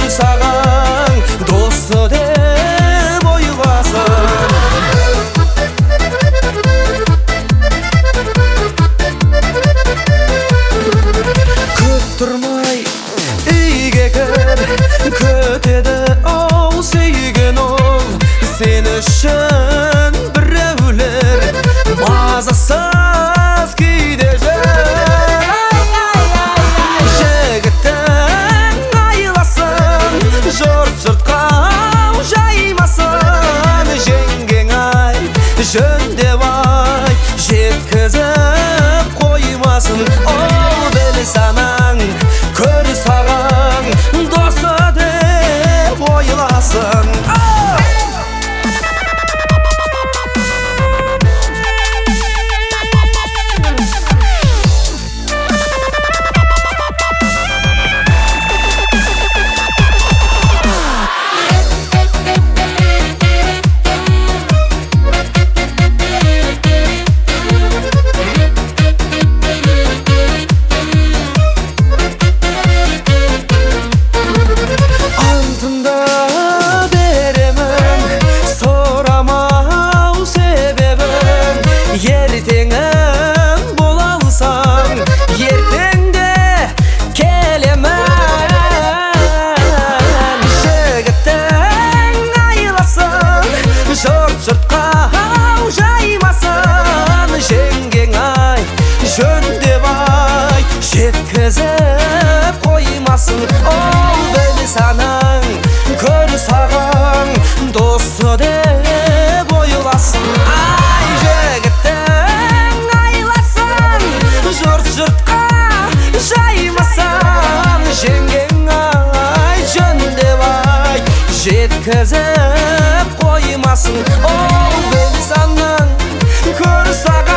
саған досы деп ойласын. Көп тұрмай үйге кір, күтеді ау сүйген ол. Сен үшін біреулер мазасыз күйде жүр. Жігіттің айласын, жұртқа жаймасын. Жеңгең ай, жөндеп ай, жеткізіп қоймасын. Ол біл санаң, көр саған досы деп ойласын. Ертеңім бола алсаң, ертеңде келемін. Жігіттің айласын, жұртқа жаймасын. Жеңгең ай, жөндеп ай, жеткізіп қоймасын. Ол біл санаң, көр саған досы деп ойласын. Жұртқа жаймасын. Жеңгең ай, жөндеп ай, жеткізіп қоймасын. Ол біл санаң, көр саған